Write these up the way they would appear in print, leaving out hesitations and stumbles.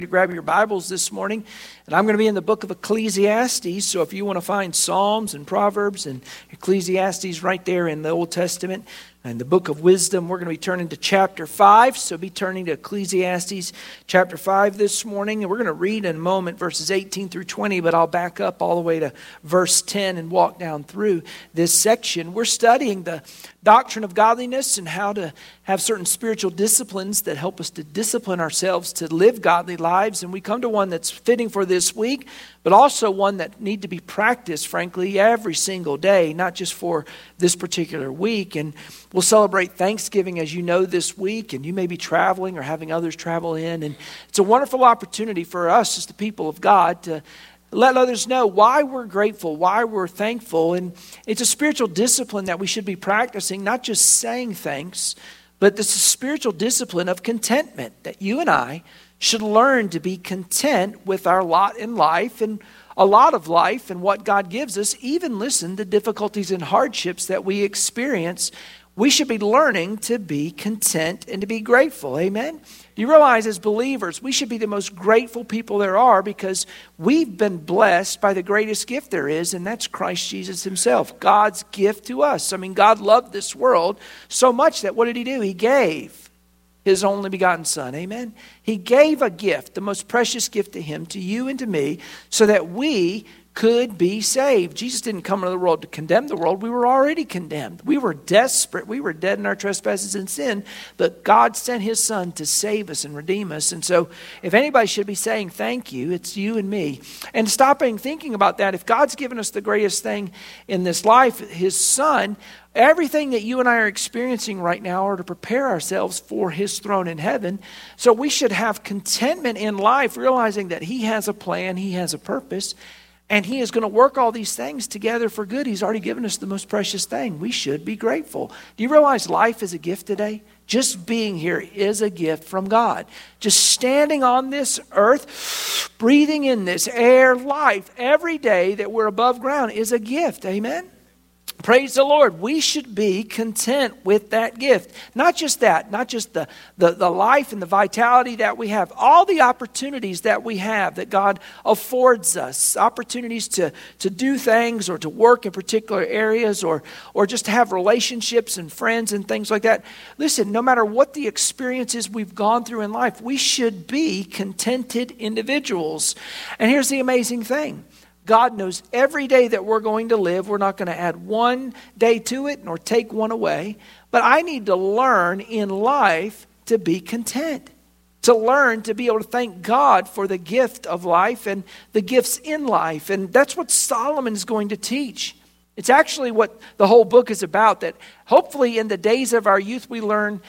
To grab your Bibles this morning, and I'm going to be in the book of Ecclesiastes. So if you want to find Psalms and Proverbs and Ecclesiastes right there in the Old Testament and the book of wisdom, we're going to be turning to chapter 5. So be turning to Ecclesiastes chapter 5 this morning, and we're going to read in a moment verses 18 through 20, but I'll back up all the way to verse 10 and walk down through this section. We're studying the doctrine of godliness and how to have certain spiritual disciplines that help us to discipline ourselves to live godly lives. And we come to one that's fitting for this week, but also one that need to be practiced, frankly, every single day, not just for this particular week. And we'll celebrate Thanksgiving, as you know, this week, and you may be traveling or having others travel in. And it's a wonderful opportunity for us as the people of God to let others know why we're grateful, why we're thankful. And it's a spiritual discipline that we should be practicing, not just saying thanks, but this is spiritual discipline of contentment, that you and I should learn to be content with our lot in life and a lot of life and what God gives us. Even listen to difficulties and hardships that we experience. We should be learning to be content and to be grateful. Amen? You realize as believers, we should be the most grateful people there are because we've been blessed by the greatest gift there is, and that's Christ Jesus himself, God's gift to us. I mean, God loved this world so much that what did he do? He gave his only begotten son. Amen? He gave a gift, the most precious gift to him, to you and to me, so that we could be saved. Jesus didn't come into the world to condemn the world. We were already condemned. We were desperate. We were dead in our trespasses and sin. But God sent his son to save us and redeem us. And so if anybody should be saying thank you, it's you and me. And stopping thinking about that, if God's given us the greatest thing in this life, his son, everything that you and I are experiencing right now are to prepare ourselves for his throne in heaven. So we should have contentment in life, realizing that he has a plan, he has a purpose, and he is going to work all these things together for good. He's already given us the most precious thing. We should be grateful. Do you realize life is a gift today? Just being here is a gift from God. Just standing on this earth, breathing in this air, life, every day that we're above ground is a gift. Amen? Praise the Lord. We should be content with that gift. Not just that, not just the life and the vitality that we have. All the opportunities that we have that God affords us. Opportunities to do things or to work in particular areas or just to have relationships and friends and things like that. Listen, no matter what the experiences we've gone through in life, we should be contented individuals. And here's the amazing thing. God knows every day that we're going to live. We're not going to add one day to it nor take one away. But I need to learn in life to be content. To learn to be able to thank God for the gift of life and the gifts in life. And that's what Solomon is going to teach. It's actually what the whole book is about. That hopefully in the days of our youth we learn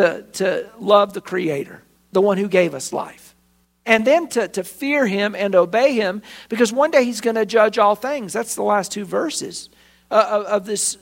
to love the Creator, the one who gave us life. And then to fear him and obey him, because one day he's going to judge all things. That's the last two verses of this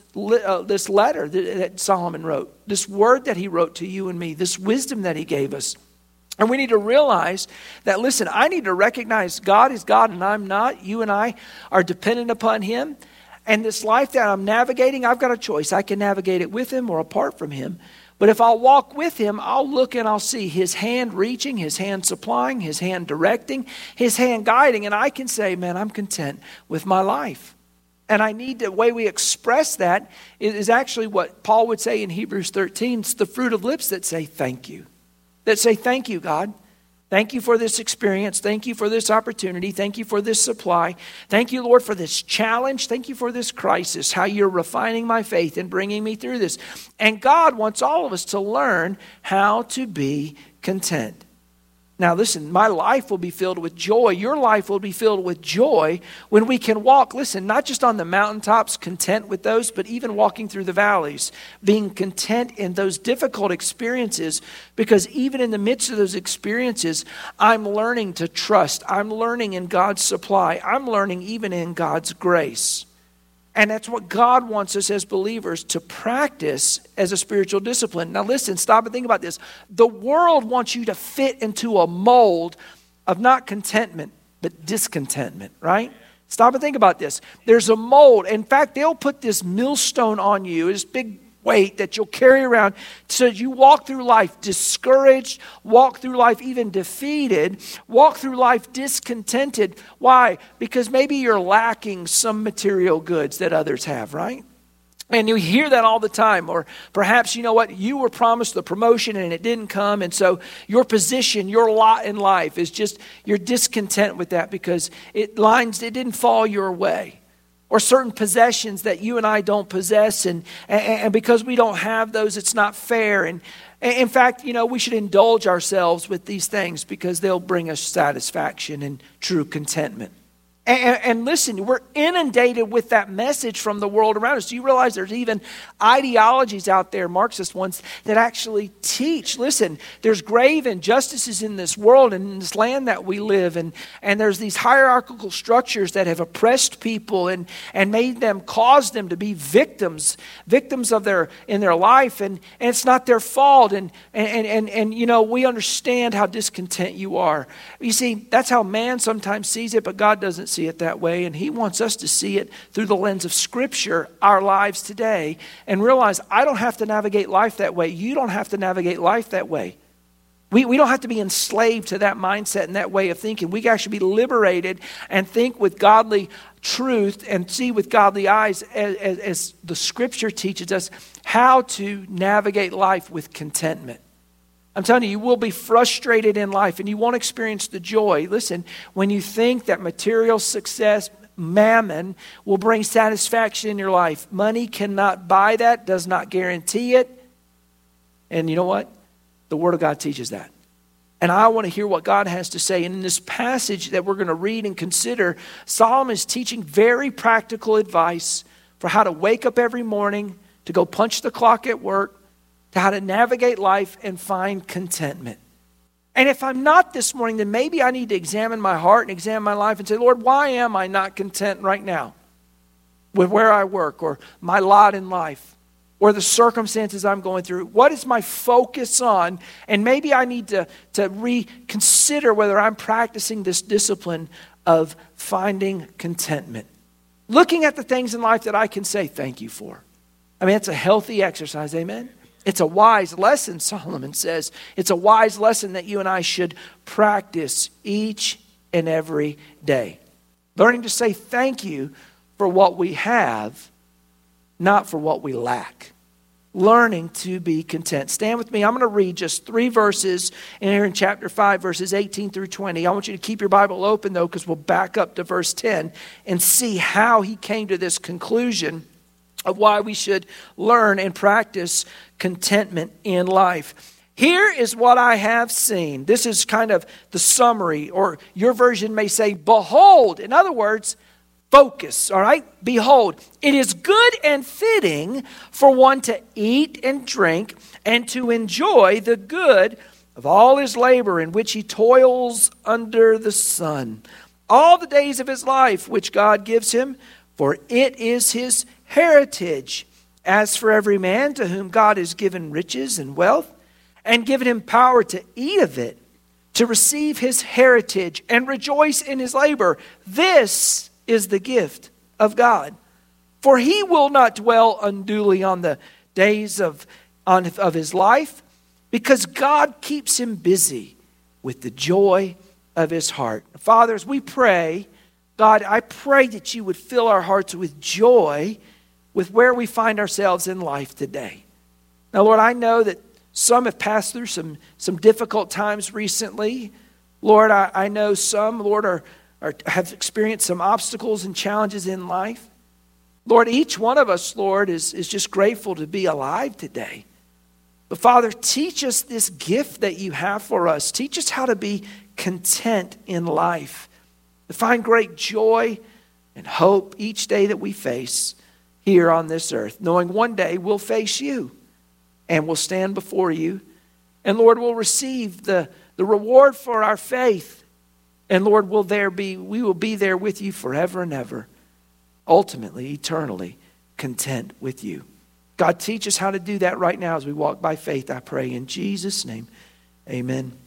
letter that Solomon wrote. This word that he wrote to you and me, this wisdom that he gave us. And we need to realize that, listen, I need to recognize God is God and I'm not. You and I are dependent upon him. And this life that I'm navigating, I've got a choice. I can navigate it with him or apart from him. But if I'll walk with him, I'll look and I'll see his hand reaching, his hand supplying, his hand directing, his hand guiding. And I can say, man, I'm content with my life. And I need the way we express that is actually what Paul would say in Hebrews 13. It's the fruit of lips that say thank you. That say thank you, God. Thank you for this experience. Thank you for this opportunity. Thank you for this supply. Thank you, Lord, for this challenge. Thank you for this crisis, how you're refining my faith and bringing me through this. And God wants all of us to learn how to be content. Now listen, my life will be filled with joy. Your life will be filled with joy when we can walk, listen, not just on the mountaintops, content with those, but even walking through the valleys, being content in those difficult experiences, because even in the midst of those experiences, I'm learning to trust. I'm learning in God's supply. I'm learning even in God's grace. And that's what God wants us as believers to practice as a spiritual discipline. Now listen, stop and think about this. The world wants you to fit into a mold of not contentment, but discontentment, right? Stop and think about this. There's a mold. In fact, they'll put this millstone on you, this big weight that you'll carry around so that you walk through life discouraged, walk through life even defeated, walk through life discontented. Why? Because maybe you're lacking some material goods that others have, right? And you hear that all the time. Or perhaps, you know what, you were promised the promotion and it didn't come. And so your position, your lot in life is just, you're discontent with that because it didn't fall your way. Or certain possessions that you and I don't possess. And because we don't have those, it's not fair. And in fact, you know, we should indulge ourselves with these things because they'll bring us satisfaction and true contentment. And listen, we're inundated with that message from the world around us. Do you realize there's even ideologies out there, Marxist ones, that actually teach, listen, there's grave injustices in this world and in this land that we live in. And there's these hierarchical structures that have oppressed people and caused them to be victims of in their life. And it's not their fault. And you know, we understand how discontent you are. You see, that's how man sometimes sees it, but God doesn't see it that way, and he wants us to see it through the lens of Scripture, our lives today, and realize I don't have to navigate life that way. You don't have to navigate life that way. We don't have to be enslaved to that mindset and that way of thinking. We can actually be liberated and think with godly truth and see with godly eyes as the Scripture teaches us how to navigate life with contentment. I'm telling you, you will be frustrated in life and you won't experience the joy. Listen, when you think that material success, mammon, will bring satisfaction in your life, money cannot buy that, does not guarantee it. And you know what? The Word of God teaches that. And I want to hear what God has to say. And in this passage that we're going to read and consider, Solomon is teaching very practical advice for how to wake up every morning, to go punch the clock at work, to how to navigate life and find contentment. And if I'm not this morning, then maybe I need to examine my heart and examine my life and say, Lord, why am I not content right now with where I work or my lot in life or the circumstances I'm going through? What is my focus on? And maybe I need to reconsider whether I'm practicing this discipline of finding contentment. Looking at the things in life that I can say thank you for. I mean, it's a healthy exercise, amen? It's a wise lesson, Solomon says. It's a wise lesson that you and I should practice each and every day. Learning to say thank you for what we have, not for what we lack. Learning to be content. Stand with me. I'm going to read just 3 verses in here in chapter 5, verses 18 through 20. I want you to keep your Bible open, though, because we'll back up to verse 10 and see how he came to this conclusion of why we should learn and practice contentment in life. Here is what I have seen. This is kind of the summary, or your version may say, behold. In other words, focus, all right? Behold, it is good and fitting for one to eat and drink and to enjoy the good of all his labor in which he toils under the sun, all the days of his life which God gives him, for it is his heritage. As for every man to whom God has given riches and wealth, and given him power to eat of it, to receive his heritage and rejoice in his labor, this is the gift of God. For he will not dwell unduly on the days of his life, because God keeps him busy with the joy of his heart. Father, as we pray, God, I pray that you would fill our hearts with joy with where we find ourselves in life today. Now, Lord, I know that some have passed through some difficult times recently. Lord, I know some, Lord, have experienced some obstacles and challenges in life. Lord, each one of us, Lord, is just grateful to be alive today. But Father, teach us this gift that you have for us. Teach us how to be content in life, to find great joy and hope each day that we face here on this earth, knowing one day we'll face you and we'll stand before you. And Lord, we'll receive the reward for our faith. And Lord, we will be there with you forever and ever, ultimately, eternally content with you. God, teach us how to do that right now as we walk by faith, I pray in Jesus' name. Amen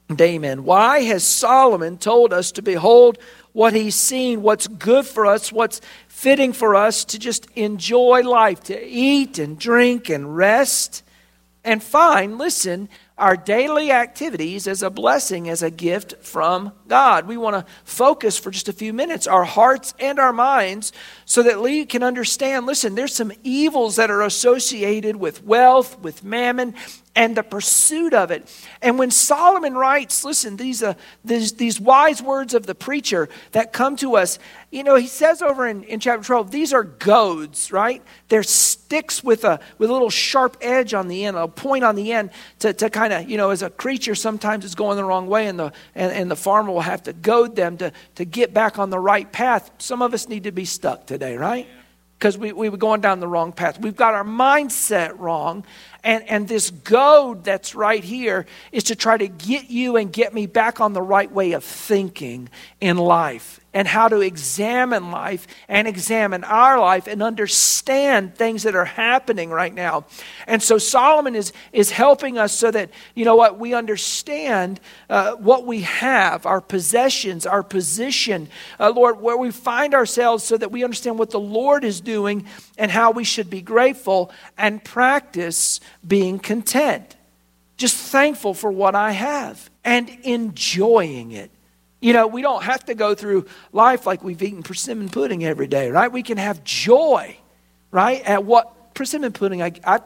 And amen. Why has Solomon told us to behold what he's seen, what's good for us, what's fitting for us to just enjoy life, to eat and drink and rest and find, listen, our daily activities as a blessing, as a gift from God. We want to focus for just a few minutes, our hearts and our minds, so that we can understand, listen, there's some evils that are associated with wealth, with mammon, and the pursuit of it. And when Solomon writes, listen, these wise words of the preacher that come to us, he says over in chapter 12, these are goads, right? They're sticks with a little sharp edge on the end, a point on the end to kind of, as a creature sometimes it's going the wrong way, and the farmer will have to goad them to get back on the right path. Some of us need to be stuck today, right? Because we were going down the wrong path. We've got our mindset wrong. And this goad that's right here is to try to get you and get me back on the right way of thinking in life, and how to examine life and examine our life and understand things that are happening right now. And so Solomon is helping us so that, we understand what we have, our possessions, our position, Lord, where we find ourselves, so that we understand what the Lord is doing and how we should be grateful and practice being content. Just thankful for what I have and enjoying it. We don't have to go through life like we've eaten persimmon pudding every day, right? We can have joy, right? At what persimmon pudding, I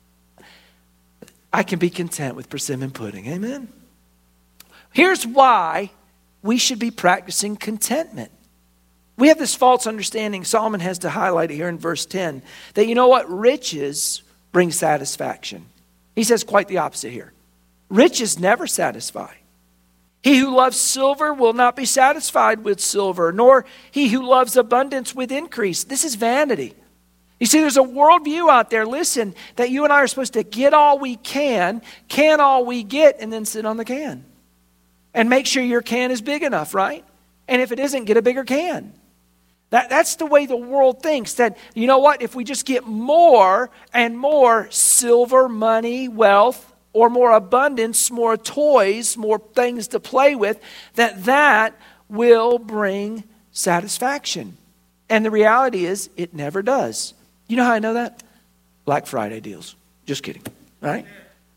can be content with persimmon pudding. Amen. Here's why we should be practicing contentment. We have this false understanding, Solomon has to highlight it here in verse 10, that riches bring satisfaction. He says quite the opposite here. Riches never satisfy. He who loves silver will not be satisfied with silver, nor he who loves abundance with increase. This is vanity. You see, there's a worldview out there, listen, that you and I are supposed to get all we can all we get, and then sit on the can. And make sure your can is big enough, right? And if it isn't, get a bigger can. That's the way the world thinks, that, if we just get more and more silver, money, wealth, or more abundance, more toys, more things to play with, that will bring satisfaction. And the reality is, it never does. You know how I know that? Black Friday deals. Just kidding. Right?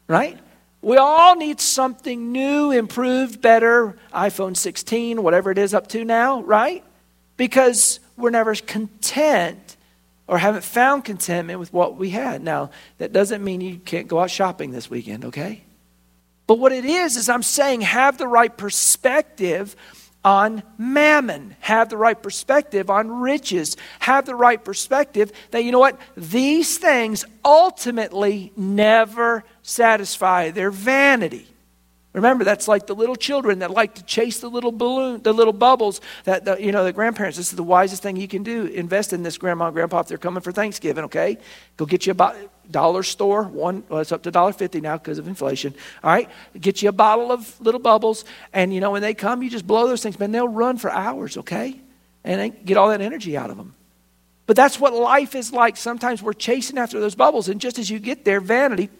We all need something new, improved, better, iPhone 16, whatever it is up to now, right? Because we're never content or haven't found contentment with what we had. Now, that doesn't mean you can't go out shopping this weekend, okay? But what it is I'm saying, have the right perspective on mammon. Have the right perspective on riches. Have the right perspective that, these things ultimately never satisfy. They're vanity. Remember, that's like the little children that like to chase the little balloon, the little bubbles. The grandparents, this is the wisest thing you can do. Invest in this, grandma and grandpa, if they're coming for Thanksgiving, okay? Go get you a dollar store. It's up to $1.50 now because of inflation. All right? Get you a bottle of little bubbles. And, when they come, you just blow those things. Man, they'll run for hours, okay? And they get all that energy out of them. But that's what life is like. Sometimes we're chasing after those bubbles. And just as you get there, vanity,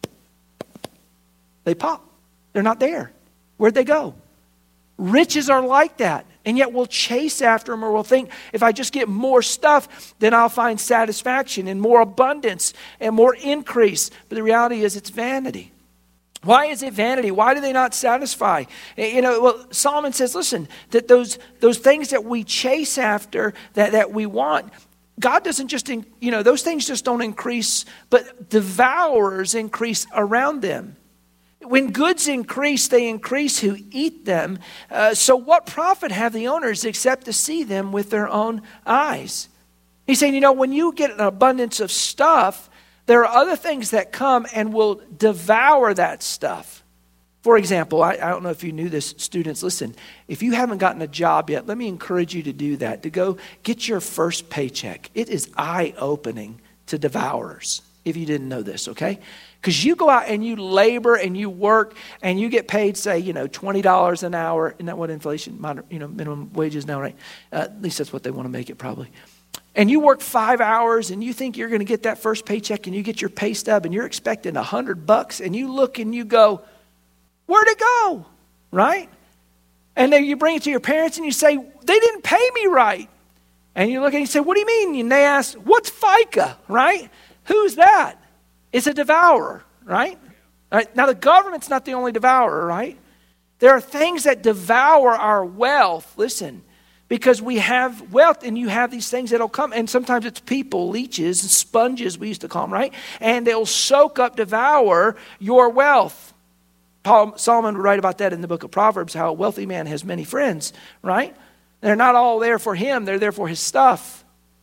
they pop. They're not there. Where'd they go? Riches are like that. And yet we'll chase after them, or we'll think, if I just get more stuff, then I'll find satisfaction and more abundance and more increase. But the reality is, it's vanity. Why is it vanity? Why do they not satisfy? Solomon says, listen, that those things that we chase after, that we want, God doesn't just, those things just don't increase, but devourers increase around them. When goods increase, they increase who eat them. So what profit have the owners except to see them with their own eyes? He's saying, when you get an abundance of stuff, there are other things that come and will devour that stuff. For example, I don't know if you knew this, students, listen, if you haven't gotten a job yet, let me encourage you to do that, to go get your first paycheck. It is eye-opening to devourers, if you didn't know this, okay? Because you go out and you labor and you work and you get paid, say, $20 an hour. Isn't that what inflation, minimum wages now, right? At least that's what they want to make it probably. And you work 5 hours and you think you're going to get that first paycheck, and you get your pay stub and you're expecting $100, and you look and you go, where'd it go? right? And then you bring it to your parents and you say, they didn't pay me right. And you look and you say, what do you mean? And they ask, what's FICA, right? Who's that? It's a devourer, right? Right? Now, the government's not the only devourer, right? There are things that devour our wealth. Listen, because we have wealth and you have these things that'll come. And sometimes it's people, leeches, sponges, we used to call them, right? And they'll soak up, devour your wealth. Solomon would write about that in the book of Proverbs, how a wealthy man has many friends, right? They're not all there for him. They're there for his stuff.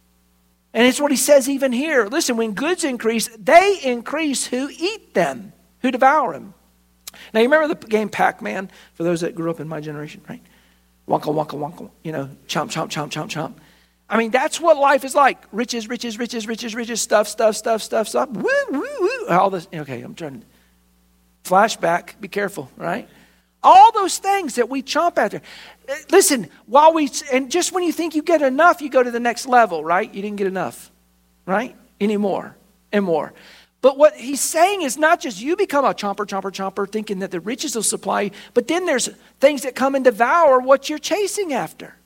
And it's what he says even here. Listen, when goods increase, they increase who eat them, who devour them. Now, you remember the game Pac-Man, for those that grew up in my generation, right? Wonka, wonka, wonka, chomp, chomp, chomp, chomp, chomp. I mean, that's what life is like. Riches, riches, riches, riches, riches, stuff, stuff, stuff, stuff, stuff. Woo, woo, woo. All this. Okay, I'm trying to flashback. Be careful, right? All those things that we chomp at there. Listen, and just when you think you get enough, you go to the next level, right? You didn't get enough, right? Any more and more. But what he's saying is not just you become a chomper, chomper, chomper, thinking that the riches will supply you, but then there's things that come and devour what you're chasing after.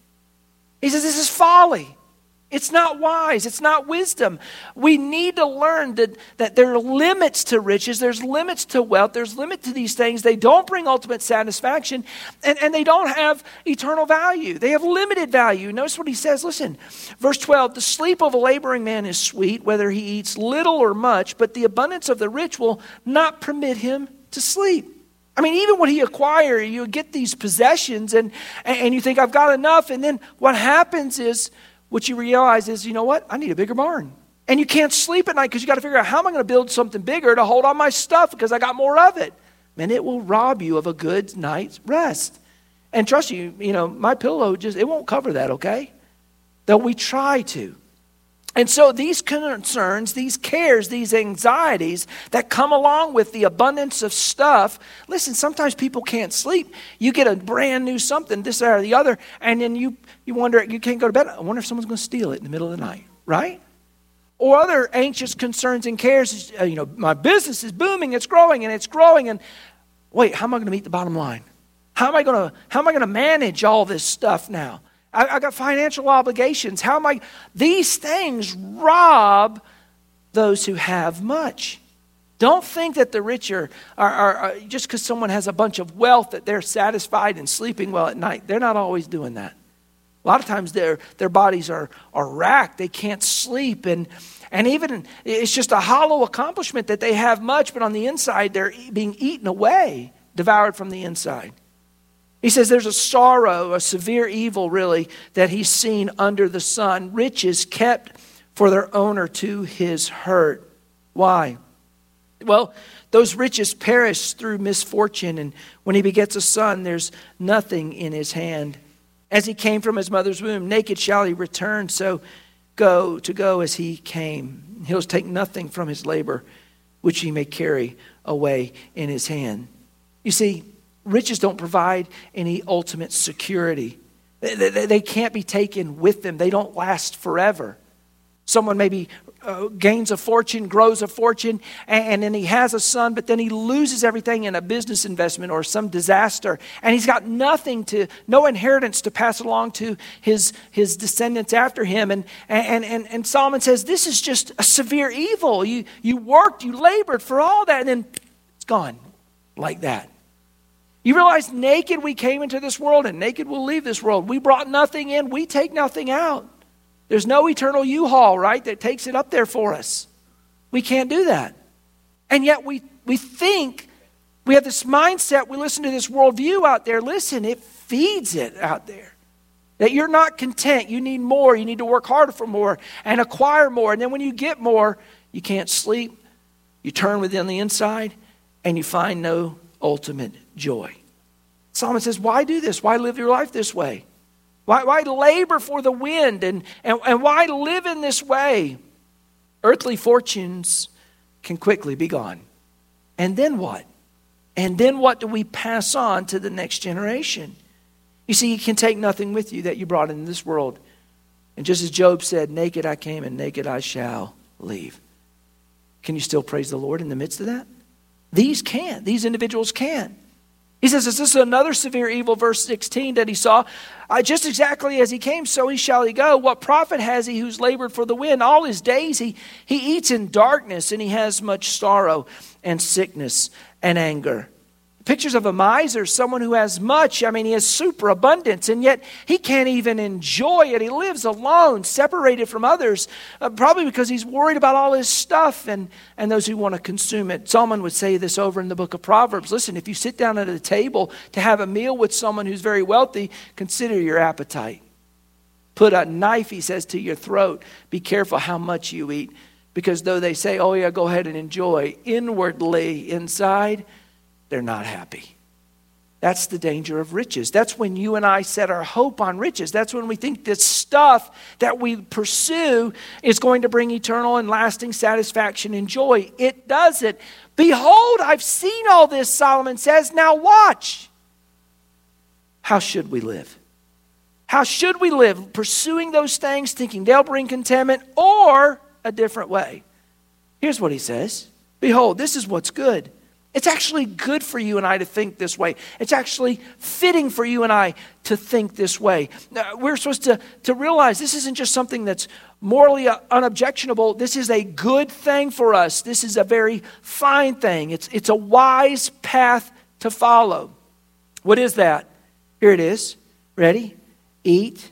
He says this is folly. It's not wise. It's not wisdom. We need to learn that there are limits to riches. There's limits to wealth. There's limit to these things. They don't bring ultimate satisfaction, and they don't have eternal value. They have limited value. Notice what he says. Listen, verse 12, the sleep of a laboring man is sweet, whether he eats little or much, but the abundance of the rich will not permit him to sleep. I mean, even when he acquires, you get these possessions, and you think, I've got enough, and then what happens is, what you realize is, you know what? I need a bigger barn. And you can't sleep at night because you got to figure out how am I going to build something bigger to hold on my stuff because I got more of it. Man, it will rob you of a good night's rest. And trust you, my pillow it won't cover that, okay? Though we try to. And so these concerns, these cares, these anxieties that come along with the abundance of stuff, listen, sometimes people can't sleep. You get a brand new something, this, that, or the other, and then you wonder, you can't go to bed. I wonder if someone's going to steal it in the middle of the night, right? Or other anxious concerns and cares, my business is booming, it's growing, and wait, how am I going to meet the bottom line? How am I going to manage all this stuff now? I got financial obligations. These things rob those who have much. Don't think that the rich are just because someone has a bunch of wealth that they're satisfied and sleeping well at night. They're not always doing that. A lot of times their bodies are racked. They can't sleep. And even it's just a hollow accomplishment that they have much, but on the inside they're being eaten away, devoured from the inside. He says there's a sorrow, a severe evil really, that he's seen under the sun. Riches kept for their owner to his hurt. Why? Well, those riches perish through misfortune, and when he begets a son, there's nothing in his hand. As he came from his mother's womb, naked shall he return, so go as he came. He'll take nothing from his labor, which he may carry away in his hand. You see, riches don't provide any ultimate security. They can't be taken with them. They don't last forever. Someone maybe gains a fortune, grows a fortune, and then he has a son, but then he loses everything in a business investment or some disaster, and he's got no inheritance to pass along to his descendants after him. And Solomon says, this is just a severe evil. You worked, you labored for all that, and then it's gone like that. You realize naked we came into this world and naked we'll leave this world. We brought nothing in, we take nothing out. There's no eternal U-Haul, right, that takes it up there for us. We can't do that. And yet we think, we have this mindset, we listen to this worldview out there. Listen, it feeds it out there. That you're not content, you need more, you need to work harder for more and acquire more. And then when you get more, you can't sleep, you turn within the inside, and you find no ultimate joy. Solomon says, why do this? Why live your life this way? Why labor for the wind and why live in this way? Earthly fortunes can quickly be gone. And then what? And then what do we pass on to the next generation? You see, you can take nothing with you that you brought into this world. And just as Job said, naked I came and naked I shall leave. Can you still praise the Lord in the midst of that? These individuals can. He says, this is another severe evil, verse 16, that he saw. Just exactly as he came, so shall he go. What profit has he who's labored for the wind? All his days he eats in darkness, and he has much sorrow and sickness and anger. Pictures of a miser, someone who has much. I mean, he has superabundance, and yet he can't even enjoy it. He lives alone, separated from others, probably because he's worried about all his stuff and those who want to consume it. Solomon would say this over in the book of Proverbs. Listen, if you sit down at a table to have a meal with someone who's very wealthy, consider your appetite. Put a knife, he says, to your throat. Be careful how much you eat, because though they say, oh yeah, go ahead and enjoy, inwardly, inside, they're not happy. That's the danger of riches. That's when you and I set our hope on riches. That's when we think this stuff that we pursue is going to bring eternal and lasting satisfaction and joy. It doesn't. Behold, I've seen all this, Solomon says. Now watch. How should we live? How should we live? Pursuing those things, thinking they'll bring contentment, or a different way. Here's what he says. Behold, this is what's good. It's actually good for you and I to think this way. It's actually fitting for you and I to think this way. We're supposed to realize this isn't just something that's morally unobjectionable. This is a good thing for us. This is a very fine thing. It's a wise path to follow. What is that? Here it is. Ready? Eat,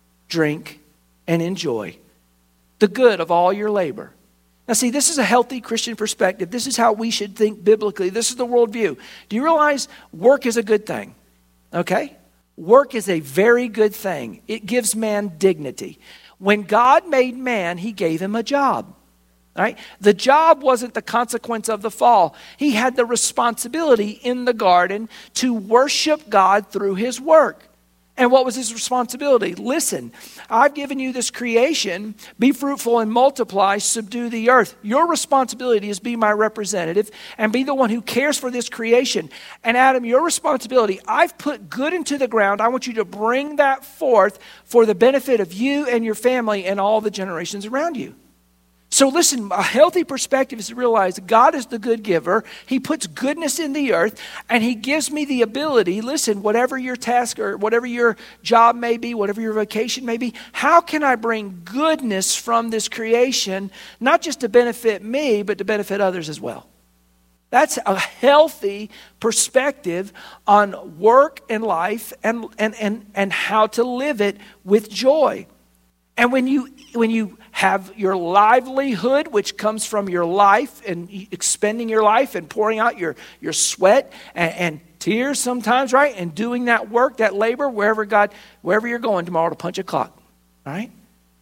drink, and enjoy the good of all your labor. Now see, this is a healthy Christian perspective. This is how we should think biblically. This is the worldview. Do you realize work is a good thing? Okay? Work is a very good thing. It gives man dignity. When God made man, he gave him a job. Right? The job wasn't the consequence of the fall. He had the responsibility in the garden to worship God through his work. And what was his responsibility? Listen, I've given you this creation. Be fruitful and multiply, subdue the earth. Your responsibility is be my representative and be the one who cares for this creation. And Adam, your responsibility, I've put good into the ground. I want you to bring that forth for the benefit of you and your family and all the generations around you. So listen, a healthy perspective is to realize God is the good giver. He puts goodness in the earth, and he gives me the ability, listen, whatever your task or whatever your job may be, whatever your vocation may be, how can I bring goodness from this creation, not just to benefit me, but to benefit others as well? That's a healthy perspective on work and life and how to live it with joy. And when you have your livelihood, which comes from your life and expending your life and pouring out your sweat and tears sometimes, right? And doing that work, that labor, wherever you're going tomorrow to punch a clock, right?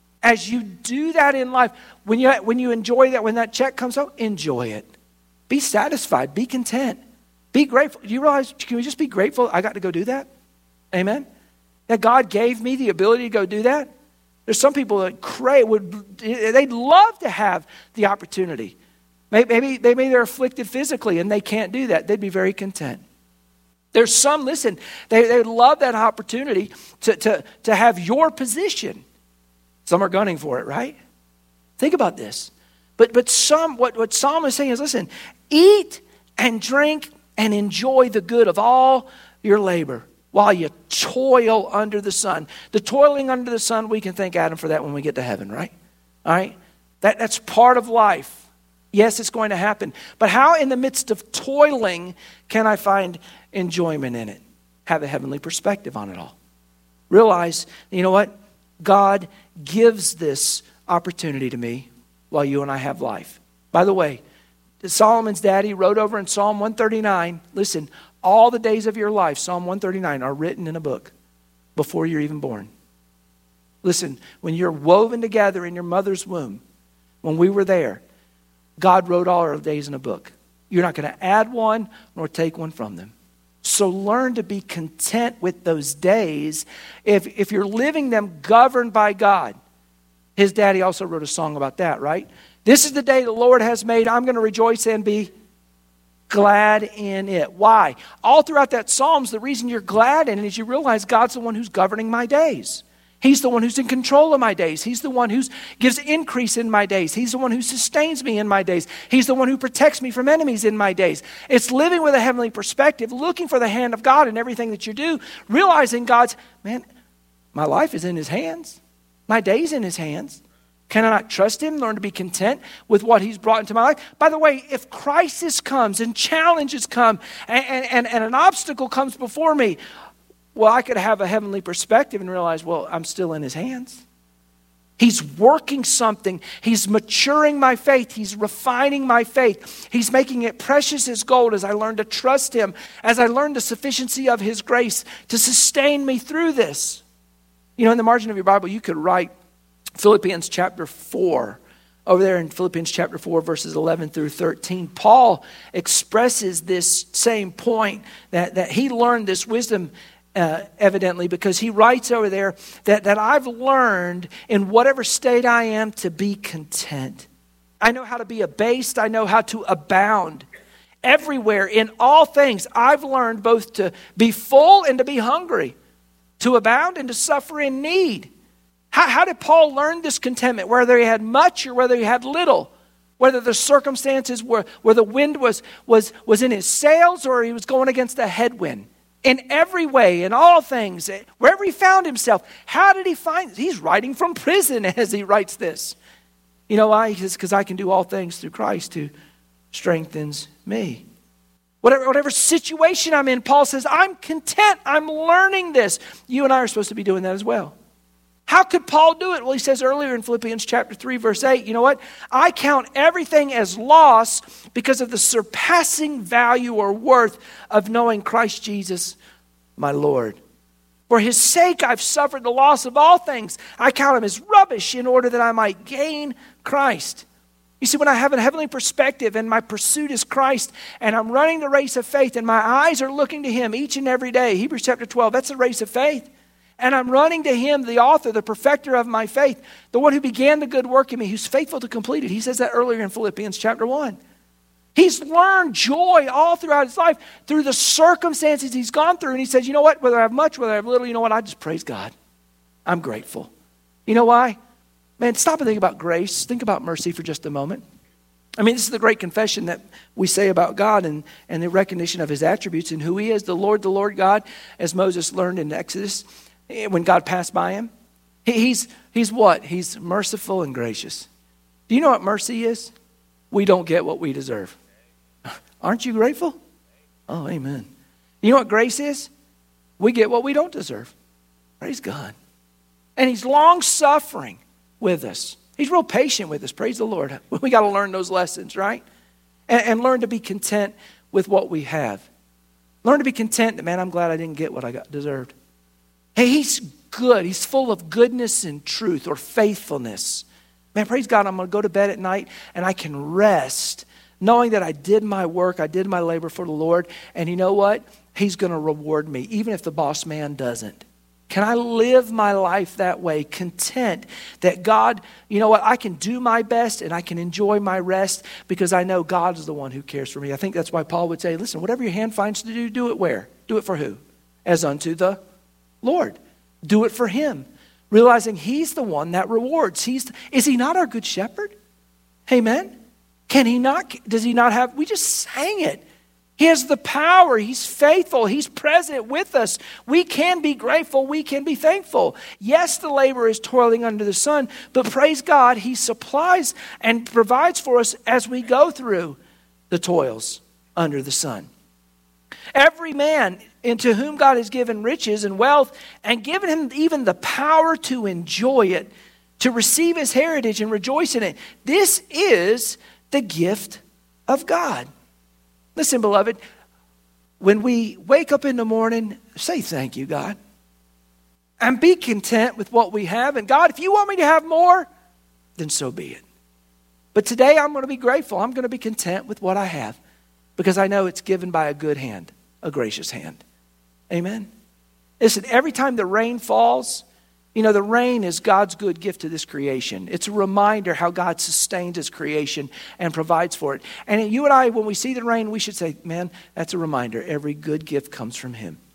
As you do that in life, when you enjoy that, when that check comes out, enjoy it. Be satisfied. Be content. Be grateful. Do you realize, can we just be grateful I got to go do that? Amen? That God gave me the ability to go do that? There's some people that they'd love to have the opportunity. Maybe they're afflicted physically and they can't do that. They'd be very content. There's some, listen, they love that opportunity to have your position. Some are gunning for it, right? Think about this. But some, what Psalm is saying is, listen, eat and drink and enjoy the good of all your labor while you toil under the sun. The toiling under the sun, we can thank Adam for that when we get to heaven, right? All right? That's part of life. Yes, it's going to happen. But how in the midst of toiling can I find enjoyment in it? Have a heavenly perspective on it all. Realize, you know what? God gives this opportunity to me while you and I have life. By the way, Solomon's daddy wrote over in Psalm 139, listen, all the days of your life, Psalm 139, are written in a book before you're even born. Listen, when you're woven together in your mother's womb, when we were there, God wrote all our days in a book. You're not going to add one nor take one from them. So learn to be content with those days if you're living them governed by God. His daddy also wrote a song about that, right? This is the day the Lord has made. I'm going to rejoice and be glad in it. Why? All throughout that Psalms, the reason you're glad in it is you realize God's the one who's governing my days. He's the one who's in control of my days. He's the one who gives increase in my days. He's the one who sustains me in my days. He's the one who protects me from enemies in my days. It's living with a heavenly perspective, looking for the hand of God in everything that you do, realizing man, my life is in his hands. My day's in his hands. Can I not trust him? Learn to be content with what he's brought into my life. By the way, if crisis comes and challenges come and an obstacle comes before me, well, I could have a heavenly perspective and realize, well, I'm still in his hands. He's working something. He's maturing my faith. He's refining my faith. He's making it precious as gold as I learn to trust him, as I learn the sufficiency of his grace to sustain me through this. You know, in the margin of your Bible, you could write Philippians chapter 4. Over there in Philippians chapter 4, verses 11 through 13, Paul expresses this same point that he learned this wisdom evidently, because he writes over there that I've learned in whatever state I am to be content. I know how to be abased. I know how to abound. Everywhere, in all things, I've learned both to be full and to be hungry, to abound and to suffer in need. How did Paul learn this contentment? Whether he had much or whether he had little, whether the circumstances were where the wind was in his sails or he was going against a headwind. In every way, in all things, wherever he found himself, how did he find it? He's writing from prison as he writes this. You know why? He says, because I can do all things through Christ who strengthens me. Whatever situation I'm in, Paul says, I'm content. I'm learning this. You and I are supposed to be doing that as well. How could Paul do it? Well, he says earlier in Philippians chapter 3, verse 8, you know what? I count everything as loss because of the surpassing value or worth of knowing Christ Jesus, my Lord. For his sake, I've suffered the loss of all things. I count them as rubbish in order that I might gain Christ. You see, when I have a heavenly perspective and my pursuit is Christ and I'm running the race of faith and my eyes are looking to him each and every day, Hebrews chapter 12, that's the race of faith. And I'm running to him, the author, the perfecter of my faith, the one who began the good work in me, who's faithful to complete it. He says that earlier in Philippians chapter 1. He's learned joy all throughout his life through the circumstances he's gone through. And he says, you know what, whether I have much, whether I have little, you know what, I just praise God. I'm grateful. You know why? Man, stop and think about grace. Think about mercy for just a moment. I mean, this is the great confession that we say about God and the recognition of his attributes and who he is, the Lord God, as Moses learned in Exodus. When God passed by him, he's what? He's merciful and gracious. Do you know what mercy is? We don't get what we deserve. Aren't you grateful? Oh, amen. You know what grace is? We get what we don't deserve. Praise God. And he's long-suffering with us. He's real patient with us. Praise the Lord. We got to learn those lessons, right? And learn to be content with what we have. Learn to be content that, man, I'm glad I didn't get what I deserved. Hey, he's good. He's full of goodness and truth or faithfulness. Man, praise God, I'm going to go to bed at night and I can rest knowing that I did my work, I did my labor for the Lord. And you know what? He's going to reward me, even if the boss man doesn't. Can I live my life that way, content that God, you know what, I can do my best and I can enjoy my rest because I know God is the one who cares for me. I think that's why Paul would say, listen, whatever your hand finds to do, do it where? Do it for who? As unto the Lord. Do it for him. Realizing he's the one that rewards. Is he not our good shepherd? Amen. Can he not? Does he not have? We just sang it. He has the power. He's faithful. He's present with us. We can be grateful. We can be thankful. Yes, the laborer is toiling under the sun, but praise God, he supplies and provides for us as we go through the toils under the sun. Every man into whom God has given riches and wealth and given him even the power to enjoy it, to receive his heritage and rejoice in it. This is the gift of God. Listen, beloved, when we wake up in the morning, say thank you, God. And be content with what we have. And God, if you want me to have more, then so be it. But today I'm going to be grateful. I'm going to be content with what I have because I know it's given by a good hand, a gracious hand. Amen. Listen, every time the rain falls, you know, the rain is God's good gift to this creation. It's a reminder how God sustains his creation and provides for it. And you and I, when we see the rain, we should say, man, that's a reminder. Every good gift comes from him.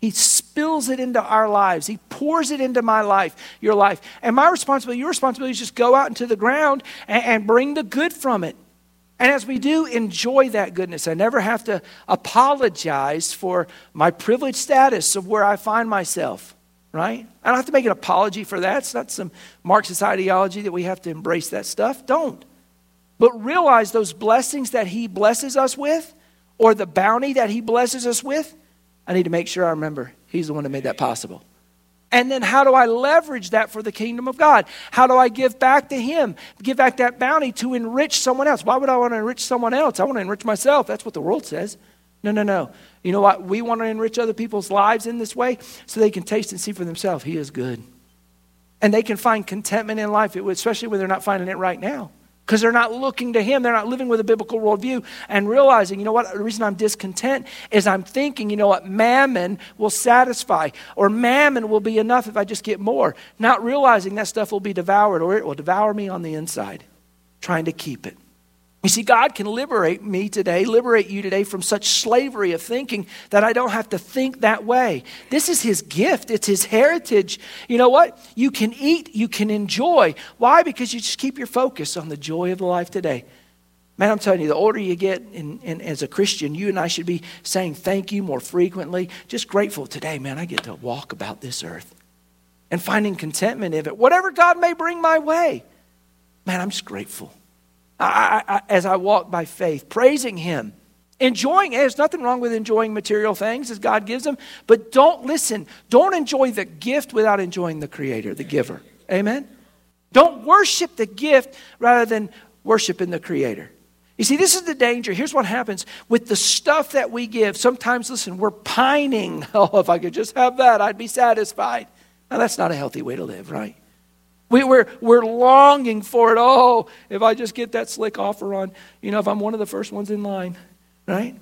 He spills it into our lives. He pours it into my life, your life. And my responsibility, your responsibility is just go out into the ground and bring the good from it. And as we do, enjoy that goodness. I never have to apologize for my privileged status of where I find myself, right? I don't have to make an apology for that. It's not some Marxist ideology that we have to embrace that stuff. Don't. But realize those blessings that he blesses us with, or the bounty that he blesses us with, I need to make sure I remember he's the one that made that possible. And then how do I leverage that for the kingdom of God? How do I give back to him? Give back that bounty to enrich someone else. Why would I want to enrich someone else? I want to enrich myself. That's what the world says. No. You know what? We want to enrich other people's lives in this way so they can taste and see for themselves. He is good. And they can find contentment in life, especially when they're not finding it right now. Because they're not looking to him. They're not living with a biblical worldview and realizing, you know what, the reason I'm discontent is I'm thinking, you know what, mammon will satisfy, or mammon will be enough if I just get more. Not realizing that stuff will be devoured, or it will devour me on the inside, trying to keep it. You see, God can liberate me today, liberate you today from such slavery of thinking that I don't have to think that way. This is his gift. It's his heritage. You know what? You can eat, you can enjoy. Why? Because you just keep your focus on the joy of the life today. Man, I'm telling you, the older you get in as a Christian, you and I should be saying thank you more frequently. Just grateful today, man, I get to walk about this earth and finding contentment in it. Whatever God may bring my way, man, I'm just grateful. As I walk by faith, praising him, enjoying it. There's nothing wrong with enjoying material things as God gives them, but don't enjoy the gift without enjoying the creator, the giver. Amen? Don't worship the gift rather than worshiping the creator. You see, this is the danger. Here's what happens with the stuff that we give. Sometimes, listen, we're pining. Oh, if I could just have that, I'd be satisfied. Now, that's not a healthy way to live, right? We're longing for it. Oh, if I just get that slick offer on, if I'm one of the first ones in line, right?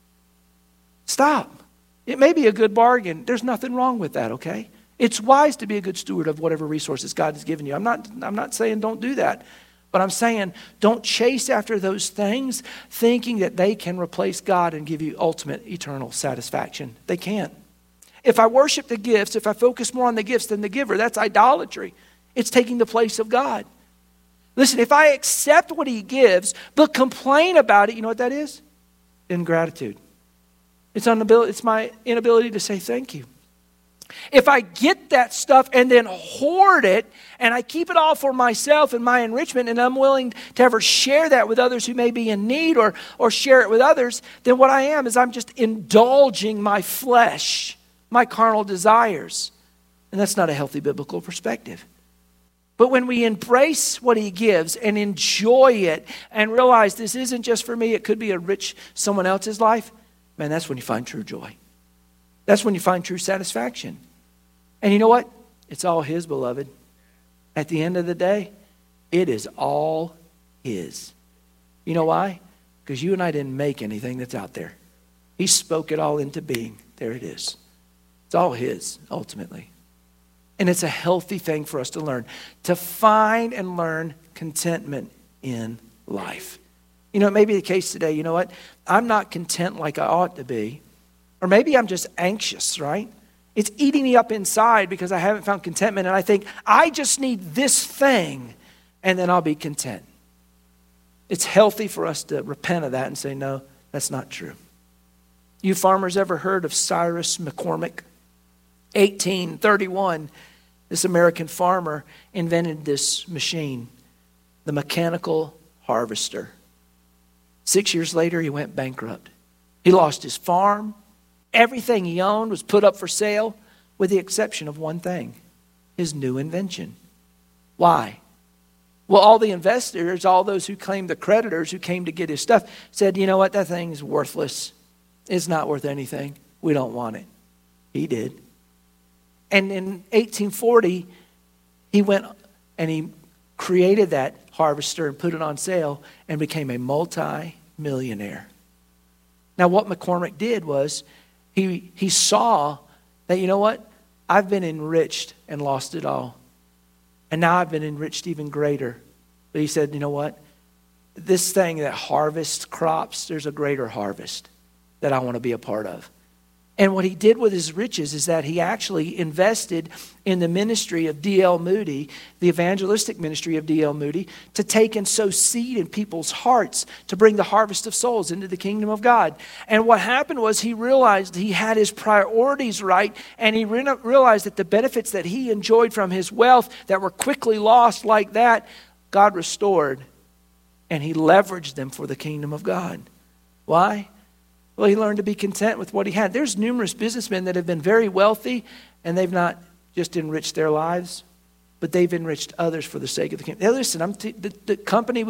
Stop. It may be a good bargain. There's nothing wrong with that, okay? It's wise to be a good steward of whatever resources God has given you. I'm not saying don't do that, but I'm saying don't chase after those things thinking that they can replace God and give you ultimate eternal satisfaction. They can't. If I worship the gifts, if I focus more on the gifts than the giver, that's idolatry. It's taking the place of God. Listen, if I accept what he gives, but complain about it, you know what that is? Ingratitude. It's my inability to say thank you. If I get that stuff and then hoard it, and I keep it all for myself and my enrichment, and I'm willing to ever share that with others who may be in need or share it with others, then what I am is I'm just indulging my flesh, my carnal desires. And that's not a healthy biblical perspective. But when we embrace what he gives and enjoy it and realize this isn't just for me, it could be enrich someone else's life, man, that's when you find true joy. That's when you find true satisfaction. And you know what? It's all his, beloved. At the end of the day, it is all his. You know why? Because you and I didn't make anything that's out there. He spoke it all into being. There it is. It's all his, ultimately. And it's a healthy thing for us to learn, to find and learn contentment in life. You know, it may be the case today, you know what? I'm not content like I ought to be. Or maybe I'm just anxious, right? It's eating me up inside because I haven't found contentment. And I think, I just need this thing, and then I'll be content. It's healthy for us to repent of that and say, no, that's not true. You farmers ever heard of Cyrus McCormick? 1831, this American farmer invented this machine, the mechanical harvester. 6 years later, he went bankrupt. He lost his farm. Everything he owned was put up for sale, with the exception of one thing, his new invention. Why? Well, all the investors, all those who claimed, the creditors who came to get his stuff, said, you know what, that thing's worthless. It's not worth anything. We don't want it. He did. And in 1840, he went and he created that harvester and put it on sale and became a multi-millionaire. Now, what McCormick did was he saw that, you know what? I've been enriched and lost it all. And now I've been enriched even greater. But he said, you know what? This thing that harvests crops, there's a greater harvest that I want to be a part of. And what he did with his riches is that he actually invested in the ministry of D.L. Moody, the evangelistic ministry of D.L. Moody, to take and sow seed in people's hearts to bring the harvest of souls into the kingdom of God. And what happened was he realized he had his priorities right, and he realized that the benefits that he enjoyed from his wealth that were quickly lost like that, God restored, and he leveraged them for the kingdom of God. Why? Well, he learned to be content with what he had. There's numerous businessmen that have been very wealthy, and they've not just enriched their lives, but they've enriched others for the sake of the kingdom. Now, listen, the company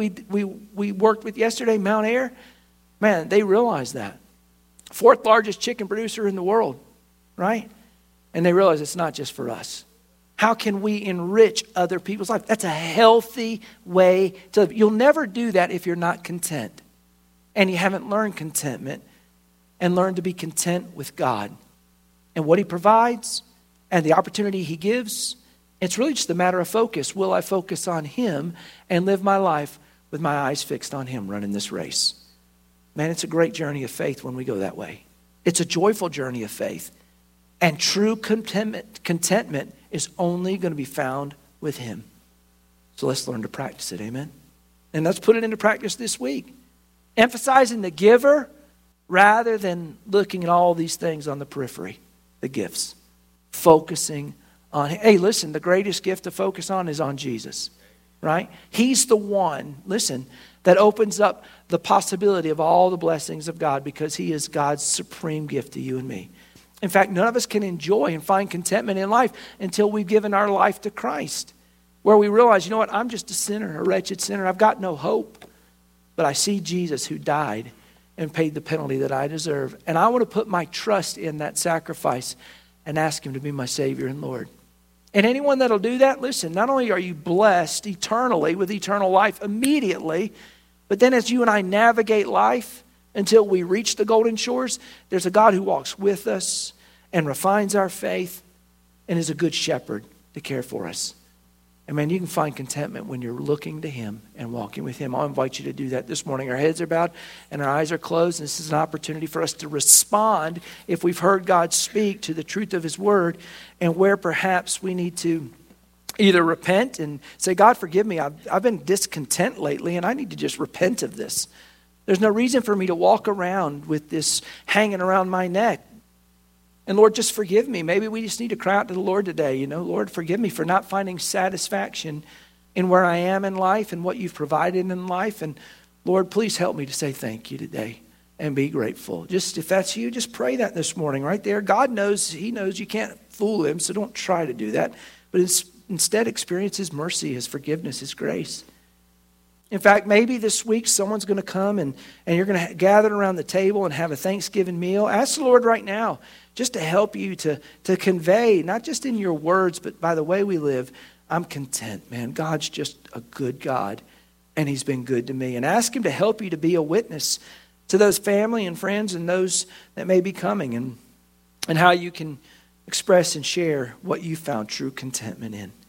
we worked with yesterday, Mount Air, man, they realize that. Fourth largest chicken producer in the world, right? And they realize it's not just for us. How can we enrich other people's life? That's a healthy way to live. You'll never do that if you're not content. And you haven't learned contentment and learned to be content with God and what he provides and the opportunity he gives. It's really just a matter of focus. Will I focus on him and live my life with my eyes fixed on him running this race? Man, it's a great journey of faith when we go that way. It's a joyful journey of faith. And true contentment is only going to be found with him. So let's learn to practice it, amen? And let's put it into practice this week. Emphasizing the giver rather than looking at all these things on the periphery, the gifts. Focusing on, hey, listen, the greatest gift to focus on is on Jesus, right? He's the one, listen, that opens up the possibility of all the blessings of God because he is God's supreme gift to you and me. In fact, none of us can enjoy and find contentment in life until we've given our life to Christ, where we realize, you know what, I'm just a sinner, a wretched sinner. I've got no hope, but I see Jesus who died and paid the penalty that I deserve. And I want to put my trust in that sacrifice and ask him to be my Savior and Lord. And anyone that'll do that, listen, not only are you blessed eternally with eternal life immediately, but then as you and I navigate life until we reach the golden shores, there's a God who walks with us and refines our faith and is a good shepherd to care for us. And man, you can find contentment when you're looking to him and walking with him. I'll invite you to do that this morning. Our heads are bowed and our eyes are closed. And this is an opportunity for us to respond if we've heard God speak to the truth of his word, and where perhaps we need to either repent and say, God, forgive me. I've been discontent lately and I need to just repent of this. There's no reason for me to walk around with this hanging around my neck. And Lord, just forgive me. Maybe we just need to cry out to the Lord today. Lord, forgive me for not finding satisfaction in where I am in life and what you've provided in life. And Lord, please help me to say thank you today and be grateful. Just if that's you, just pray that this morning right there. God knows, he knows you can't fool him, so don't try to do that. But instead experience his mercy, his forgiveness, his grace. In fact, maybe this week someone's going to come and you're going to gather around the table and have a Thanksgiving meal. Ask the Lord right now just to help you to convey, not just in your words, but by the way we live, I'm content, man. God's just a good God, and he's been good to me. And ask him to help you to be a witness to those family and friends and those that may be coming, and how you can express and share what you found true contentment in.